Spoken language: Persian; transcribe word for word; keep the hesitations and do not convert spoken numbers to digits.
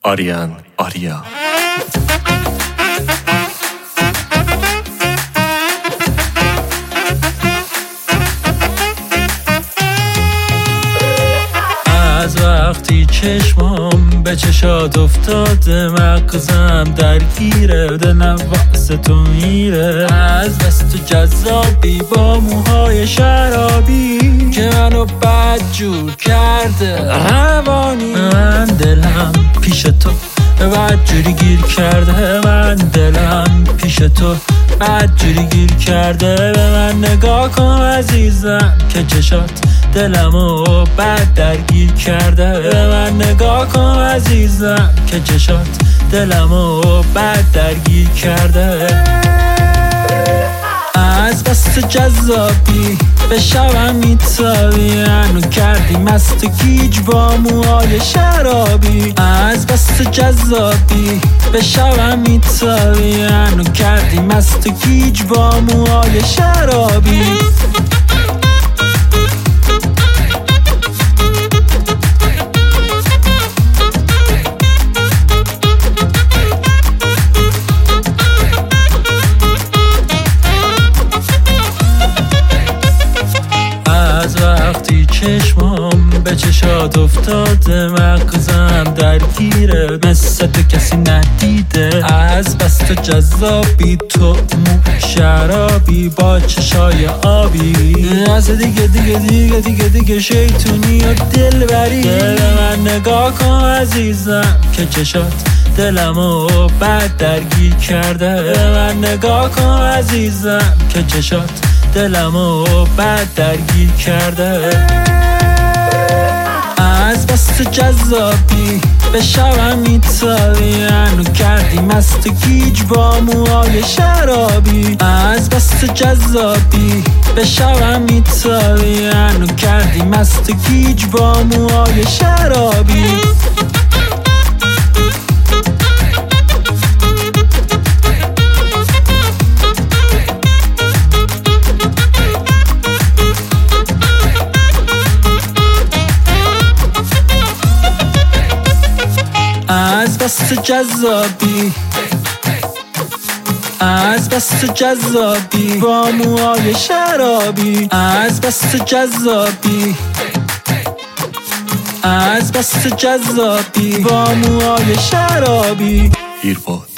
آریان آریا. از وقتی چشمام به چشات افتاده مغزم درگیره، دلم واسه تو میره. از دست تو جذابی با موهای شرابی که منو بدجور کرده روانی. من دلم پیش تو بدجوری گیر کرده، من دلم پیش تو بدجوری گیر کرده. به من نگاه کن عزیزم که چشات دلمو بد درگیر کرده. به من نگاه کن عزیزم که چشات دلمو بد درگیر کرده. از بس جذابی به شبم میتابی، انو کردی مست گیج با موهای شرابی. از بس جذابی به شبم میتابی، انو کردی مست گیج با موهای شرابی. وقتی چشمام به چشات افتاده مغزم درگیره، مثل تو کسی ندیده. از بس تو جذابی، تو مو شرابی با چشای آبی. از دیگه دیگه دیگه دیگه دیگه شیطونی و دل بری. دل من نگاه کن عزیزم که چشات دلمو بد درگیر کرده. به من نگاه کن عزیزم که چشات دلمو بد درگیر کرده. از بس جذابی به شبم میتابی، انو کردی مست گیج با موهای شرابی. از بس جذابی به شبم میتابی، انو کردی مست گیج با موهای شرابی. از بس جذابی، از بس جذابی با موهای شرابی. از بس جذابی، از بس جذابی با موهای شرابی. ایرپاد